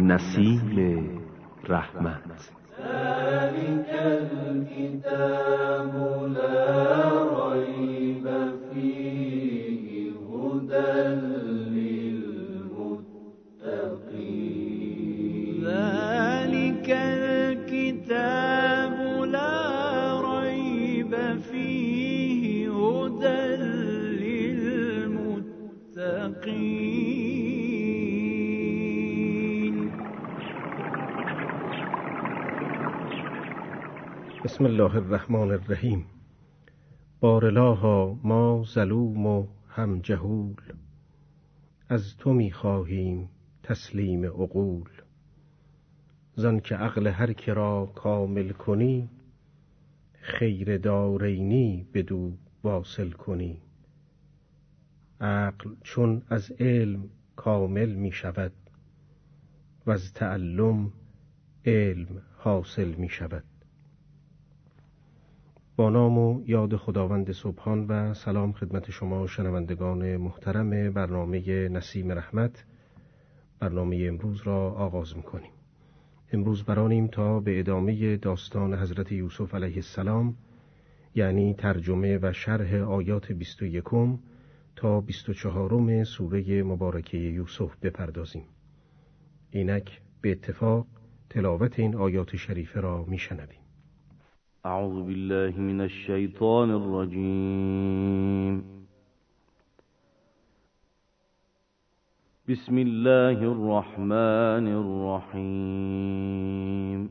نسیم رحمت. ذلك الكتاب لا ريب فيه هدى للمتقين. ذلك الكتاب لا ريب فيه هدى للمتقين. بسم الله الرحمن الرحیم. بارالها ما ظلوم و هم جهول، از تو می خواهیم تسلیم عقول. زان که عقل هر که را کامل کنی، خیر دارینی بدو واصل کنی. عقل چون از علم کامل می شود، و از تعلم علم حاصل می شود. با نام و یاد خداوند سبحان و سلام خدمت شما شنوندگان محترم برنامه نسیم رحمت. برنامه امروز را آغاز می‌کنیم. امروز برانیم تا به ادامه داستان حضرت یوسف علیه السلام، یعنی ترجمه و شرح آیات 21 تا 24 سوره مبارکه یوسف بپردازیم. اینک به اتفاق تلاوت این آیات شریفه را میشنویم. اعوذ بالله من الشیطان الرجیم. بسم الله الرحمن الرحیم.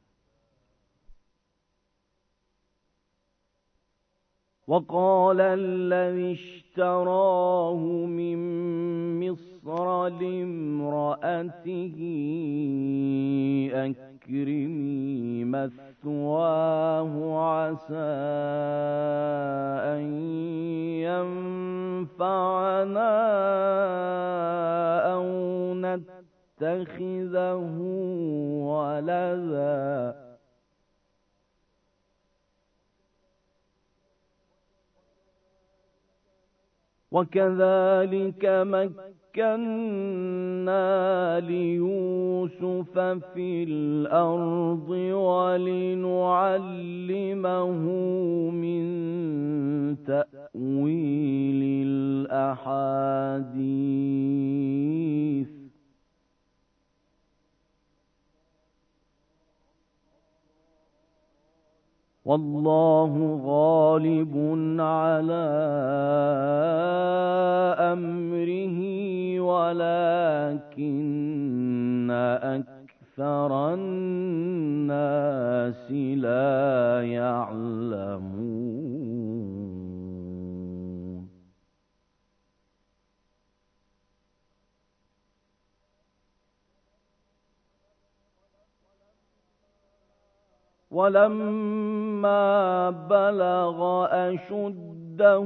وقال الذي اشتراه من مصر لامرأته أكرمي مثواه عسى أن ينفعنا أو نتخذه ولدا وكذلك مكنا ليوسف في الأرض ولنعلمه من تأويل الأحاديث والله غالب على أمره ولكن أكثر الناس لا يعلمون. ولما بلغ أشده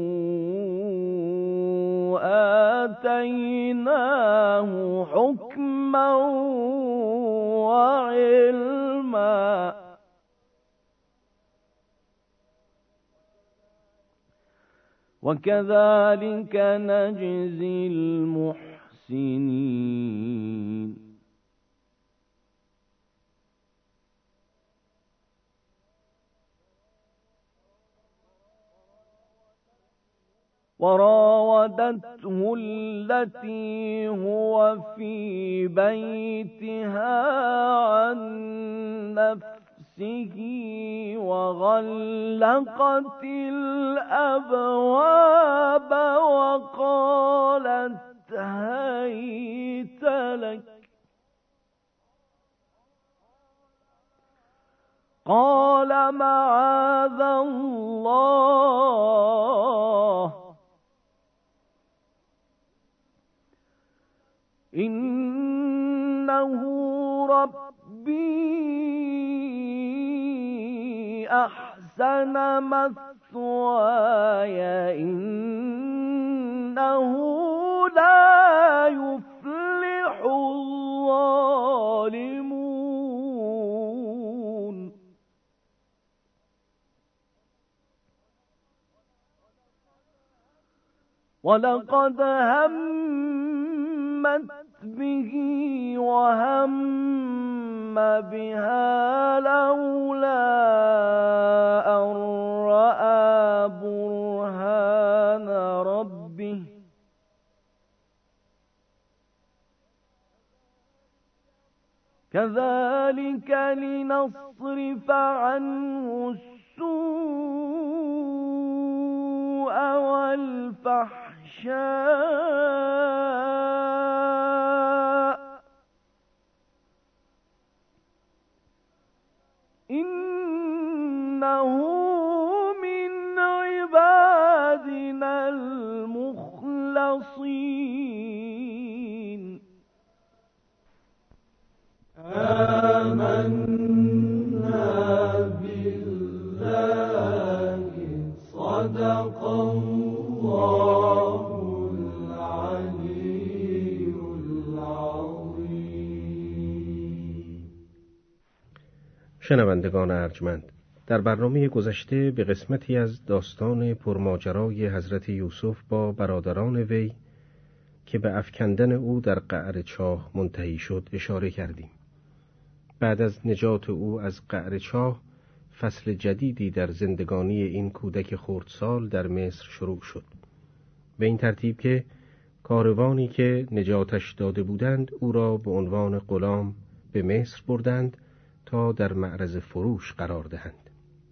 آتيناه حكما وعلما وكذلك نجزي المحسنين. وراودته التي هو في بيتها عن نفسه وغلقت الأبواب وقالت هيت لك قال معاذ الله إنه ربي أحسن مثواي إنه لا يفلح الظالمون. ولقد همت به وهم بها لولا أن رأى برهان ربه كذلك لنصرف عنه السوء والفحشاء إنه من عبادنا المخلصين آمنا بالله صدق الله العلي العظيم. شنوندگان ارجمند، در برنامه گذشته به قسمتی از داستان پرماجرای حضرت یوسف با برادران وی که به افکندن او در قعر چاه منتهی شد اشاره کردیم. بعد از نجات او از قعر چاه، فصل جدیدی در زندگانی این کودک خردسال در مصر شروع شد. به این ترتیب که کاروانی که نجاتش داده بودند او را به عنوان غلام به مصر بردند تا در معرض فروش قرار دهند.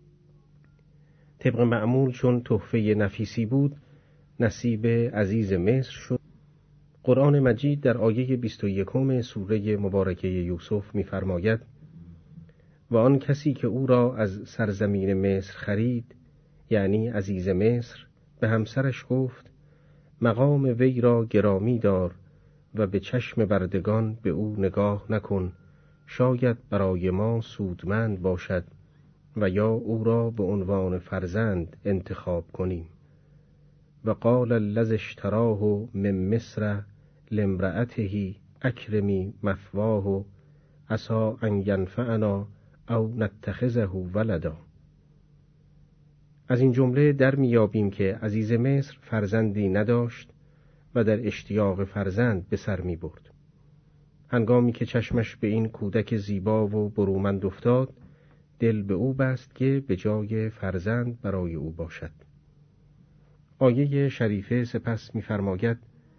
طبق معمول چون تحفه نفیسی بود، نصیب عزیز مصر شد. قرآن مجید در آیه 21 سوره مبارکه یوسف می‌فرماید: و آن کسی که او را از سرزمین مصر خرید، یعنی عزیز مصر، به همسرش گفت مقام وی را گرامی دار و به چشم بردگان به او نگاه نکن، شاید برای ما سودمند باشد و یا او را به عنوان فرزند انتخاب کنیم. و قال الذی اشتراه من مصر لامرأته اکرمی مثواه عسی ان ینفعنا او نتخذه ولدا. از این جمله در میابیم که عزیز مصر فرزندی نداشت و در اشتیاق فرزند به سر می برد. هنگامی که چشمش به این کودک زیبا و برومند افتاد، دل به او بست که به جای فرزند برای او باشد. آیه شریفه سپس می‌فرماید: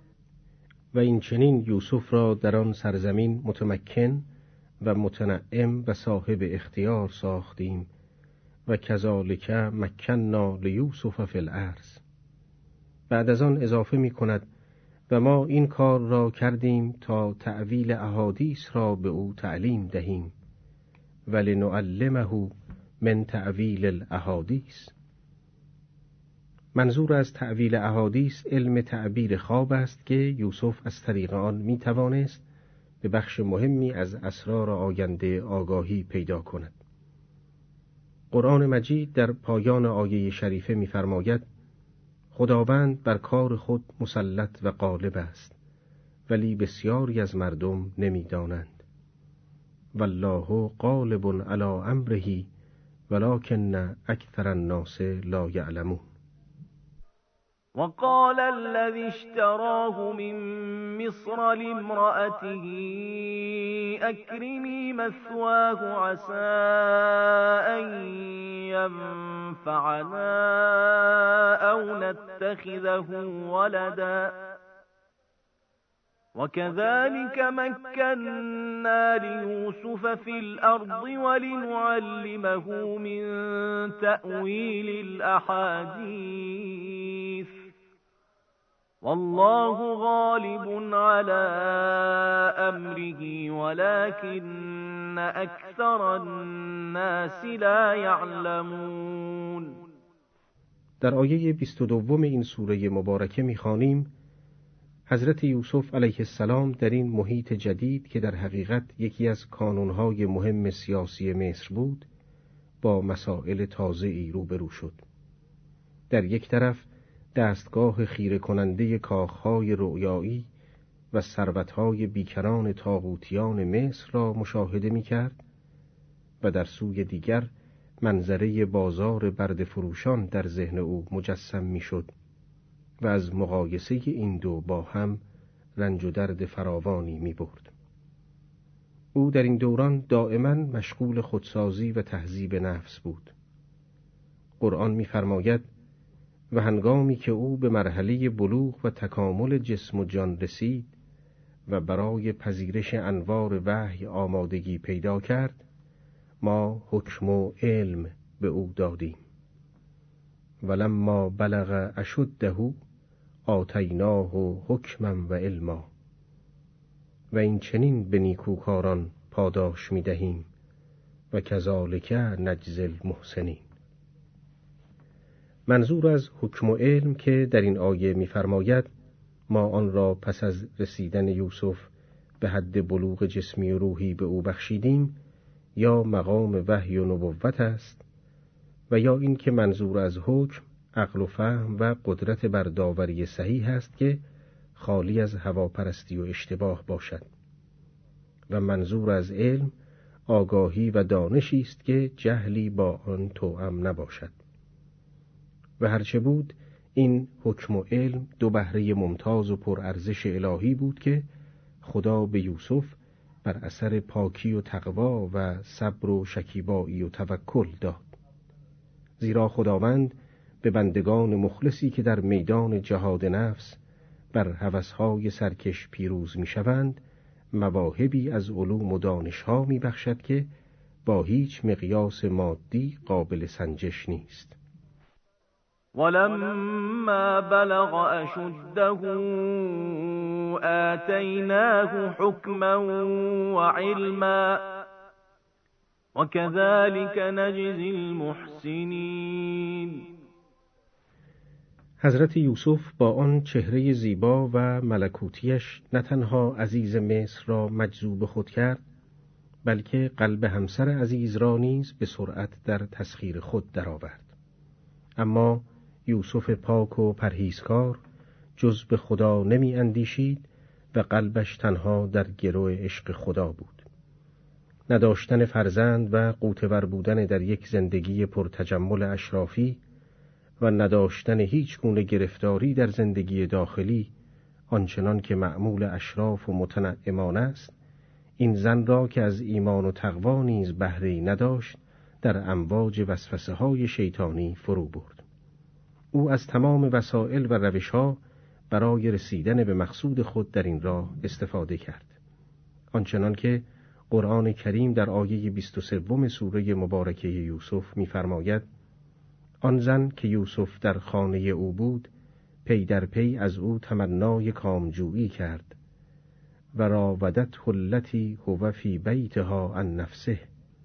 و این چنین یوسف را در آن سرزمین متمکن و متنعم و صاحب اختیار ساختیم و کذالک مکننا لیوسف فی الارض. بعد از آن اضافه می‌کند و ما این کار را کردیم تا تأویل احادیث را به او تعلیم دهیم ولنعلمه من تأویل الاحادیث. منظور از تأویل احادیث علم تعبیر خواب است که یوسف از طریق آن می توانست به بخش مهمی از اسرار آینده آگاهی پیدا کند. قرآن مجید در پایان آیه شریفه می فرماید: خداوند بر کار خود مسلط و غالب است، ولی بسیاری از مردم نمی دانند. والله غالب علی امره ولکن اکثر الناس لا یعلمون. وقال الذي اشتراه من مصر لامرأته أكرمي مثواه عسى أن ينفعنا أو نتخذه ولدا وكذلك مكنا ليوسف في الأرض ولنعلمه من تأويل الأحاديث والله غالب على أمره ولكن أكثر الناس لا يعلمون. در آیه 22 این سوره مبارکه می‌خوانیم: حضرت یوسف علیه السلام در این محیط جدید که در حقیقت یکی از کانونهای مهم سیاسی مصر بود، با مسائل تازه‌ای روبرو شد. در یک طرف دستگاه خیره کننده کاخهای رؤیایی و ثروتهای بیکران طاغوتیان مصر را مشاهده می‌کرد و در سوی دیگر منظره بازار برده فروشان در ذهن او مجسم می‌شد و از مقایسه این دو با هم رنج و درد فراوانی می برد. او در این دوران دائما مشغول خودسازی و تهذیب نفس بود. قرآن می‌فرماید: و هنگامی که او به مرحله بلوغ و تکامل جسم و جان رسید و برای پذیرش انوار وحی آمادگی پیدا کرد، ما حکم و علم به او دادیم. ولما بلغ اشده آتیناه حکما و علما. و این چنین به نیکوکاران پاداش می دهیم و کذالک نجزی المحسنین. منظور از حکم و علم که در این آیه می فرماید ما آن را پس از رسیدن یوسف به حد بلوغ جسمی و روحی به او بخشیدیم، یا مقام وحی و نبوت است، و یا این که منظور از حکم عقل و فهم و قدرت بر داوری صحیح است که خالی از هواپرستی و اشتباه باشد، و منظور از علم آگاهی و دانشی است که جهلی با آن توأم نباشد. و هرچه بود این حکم و علم دو بهره ممتاز و پرارزش الهی بود که خدا به یوسف بر اثر پاکی و تقوا و صبر و شکیبایی و توکل داد. زیرا خداوند به بندگان مخلصی که در میدان جهاد نفس بر هوس‌های سرکش پیروز می‌شوند مواهبی از علوم و دانش‌ها می‌بخشد که با هیچ مقیاس مادی قابل سنجش نیست. ولما بلغ أشده آتيناه حكما وعلما وكذلك نجزي المحسنين. حضرت یوسف با آن چهره زیبا و ملکوتیش نه تنها عزیز مصر را مجذوب خود کرد، بلکه قلب همسر عزیز را نیز به سرعت در تسخیر خود درآورد. اما یوسف پاک و پرهیزکار جز به خدا نمی اندیشید و قلبش تنها در گرو عشق خدا بود. نداشتن فرزند و قوتور بودن در یک زندگی پرتجمل اشرافی و نداشتن هیچ گونه گرفتاری در زندگی داخلی آنچنان که معمول اشراف و متنعمان است، این زن را که از ایمان و تقوا نیز بهره‌ای نداشت در امواج وسوسه‌های شیطانی فرو برد. او از تمام وسایل و روش‌ها برای رسیدن به مقصود خود در این راه استفاده کرد. آنچنان که قرآن کریم در آیه 23 سوره مبارکه یوسف می‌فرماید: آن زن که یوسف در خانه او بود پی در پی از او تمنای کامجویی کرد و راودته التی هو فی بیتها عن نفسه.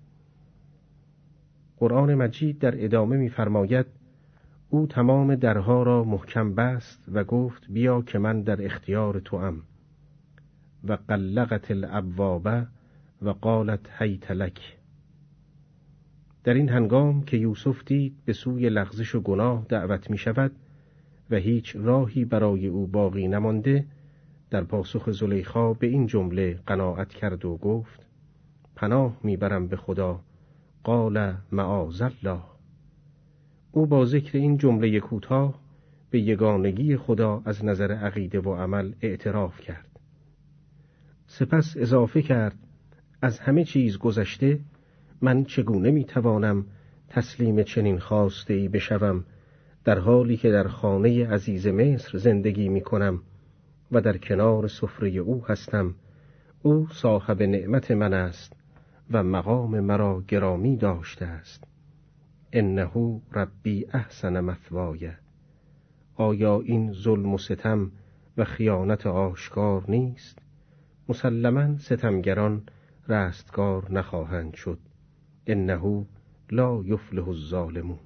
قرآن مجید در ادامه می‌فرماید: او تمام درها را محکم بست و گفت بیا که من در اختیار توام. و غلقت الابواب و قالت هیت لک. در این هنگام که یوسف دید به سوی لغزش و گناه دعوت می شود و هیچ راهی برای او باقی نمانده، در پاسخ زلیخا به این جمله قناعت کرد و گفت: پناه میبرم به خدا. قال معاذ الله. او با ذکر این جمله کوتاه به یگانگی خدا از نظر عقیده و عمل اعتراف کرد. سپس اضافه کرد: از همه چیز گذشته من چگونه میتوانم تسلیم چنین خواسته‌ای بشوم در حالی که در خانه عزیز مصر زندگی میکنم و در کنار سفره او هستم. او صاحب نعمت من است و مقام مرا گرامی داشته است. انه ربی احسن مثوای. آیا این ظلم و ستم و خیانت آشکار نیست؟ مسلماً ستمگران رستگار نخواهند شد. انه لا یفلح الظالمون.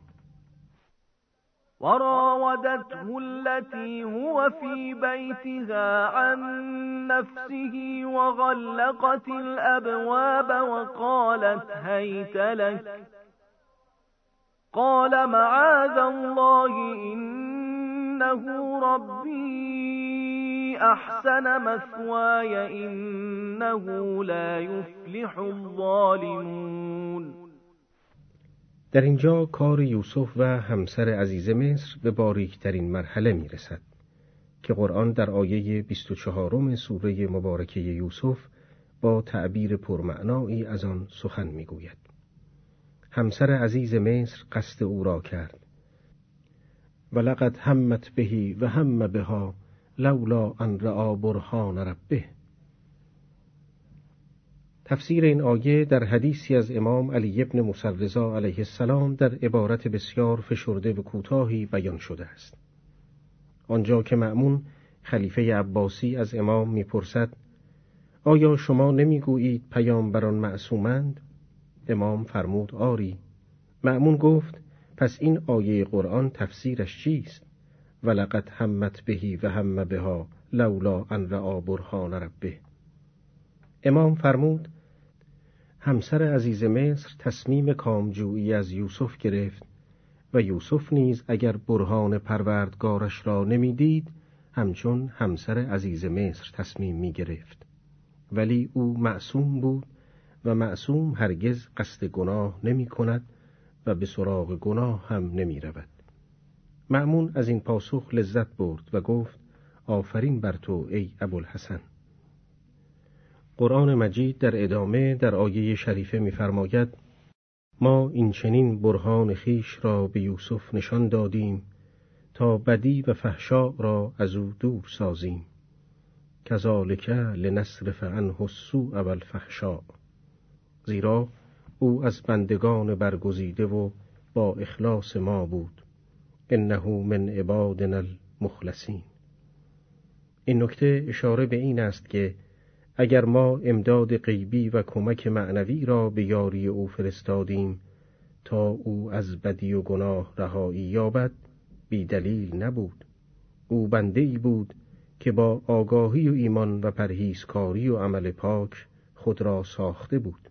وراودته التي هو في بيتها عن نفسه وغلقت الأبواب وقالت هيت لك قال معاذ الله إنه ربي أحسن مثواي إنه لا يفلح الظالمون. در اینجا کار یوسف و همسر عزیز مصر به باریکترین مرحله می رسد. که قرآن در آیه 24 سوره مبارکه یوسف با تعبیر پرمعنایی از آن سخن می‌گوید. همسر عزیز مصر قصد او را کرد. ولقد همت بهی و هم بها لولا ان رأى برهان ربه. تفسیر این آیه در حدیثی از امام علی ابن موسی رضا علیه السلام در عبارت بسیار فشرده و کوتاهی بیان شده است. آنجا که مأمون خلیفه عباسی از امام می‌پرسد: آیا شما نمی‌گویید پیامبران معصومند؟ امام فرمود: آری. مأمون گفت: پس این آیه قرآن تفسیرش چیست؟ ولقد همت بهی و هم بها لولا ان رأى برهان ربه. امام فرمود: همسر عزیز مصر تصمیم کامجویی از یوسف گرفت و یوسف نیز اگر برهان پروردگارش را نمیدید همچون همسر عزیز مصر تصمیم می گرفت. ولی او معصوم بود و معصوم هرگز قصد گناه نمی کند و به سراغ گناه هم نمی رود. مأمون از این پاسخ لذت برد و گفت: آفرین بر تو ای ابوالحسن. قرآن مجید در ادامه در آیه شریفه می‌فرماید: ما این چنین برهان خیش را به یوسف نشان دادیم تا بدی و فحشا را از او دور سازیم. کذالک لنصرف عنه السوء والفحشاء. زیرا او از بندگان برگزیده و با اخلاص ما بود. انه من عبادنا المخلصین. این نکته اشاره به این است که اگر ما امداد غیبی و کمک معنوی را به یاری او فرستادیم تا او از بدی و گناه رهایی یابد، بی دلیل نبود. او بنده‌ای بود که با آگاهی و ایمان و پرهیزکاری و عمل پاک خود را ساخته بود.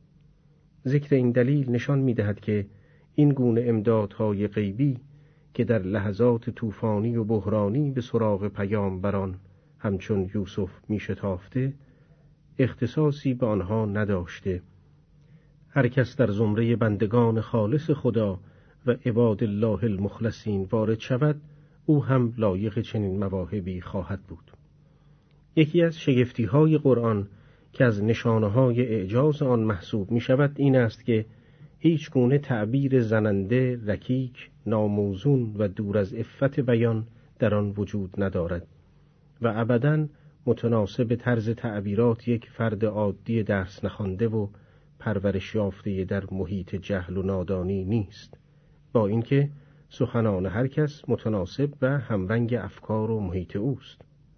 ذکر این دلیل نشان می‌دهد که این گونه امدادهای غیبی که در لحظات طوفانی و بحرانی به سراغ پیامبران همچون یوسف می‌شتافته، اختصاصی به آنها نداشته. هر کس در زمره بندگان خالص خدا و عباد الله المخلصین وارد شود، او هم لایق چنین مواهبی خواهد بود. یکی از شگفتی‌های قرآن که از نشانه‌های اعجاز آن محسوب می‌شود این است که هیچ گونه تعبیر زننده، رکیک، ناموزون و دور از عفت بیان در آن وجود ندارد و ابداً متناسب طرز تعبیرات یک فرد عادی درس نخوانده و پرورش یافته در محیط جهل و نادانی نیست، با اینکه سخنان هر کس متناسب و همرنگ افکار و محیط اوست.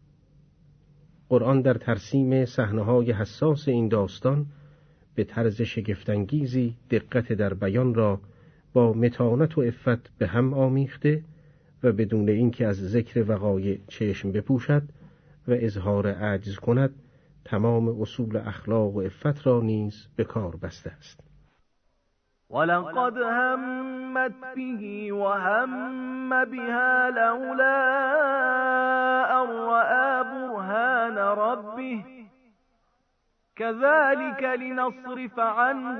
قرآن در ترسیم صحنه‌های حساس این داستان به طرز شگفت‌انگیزی دقت در بیان را با متانت و عفت به هم آمیخته و بدون اینکه از ذکر وقایع چشم بپوشد و اظهار عجز کند، تمام اصول اخلاق و عفت را نیز به کار بسته است. ولقد همت به وهم بها لولا ان رأى برهان ربه كذلك لنصرف عنه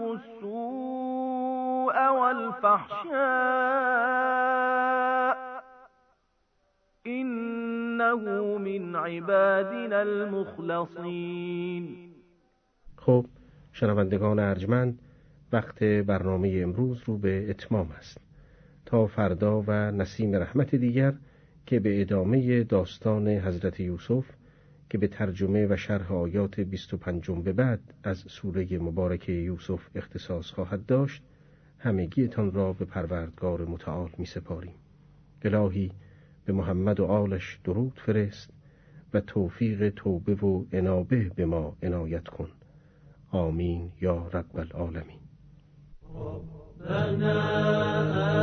السوء والفحشاء انه من عبادنا المخلصین. خب شنوندگان ارجمند، وقت برنامه امروز رو به اتمام است. تا فردا و نسیم رحمت دیگر که به ادامه داستان حضرت یوسف که به ترجمه و شرح آیات 25 به بعد از سوره مبارکه یوسف اختصاص خواهد داشت، همگیتان را به پروردگار متعال می سپاریم. الهی به محمد و آلش درود فرست و توفیق توبه و انابه به ما عنایت کن. آمین یا رب العالمین. ربنا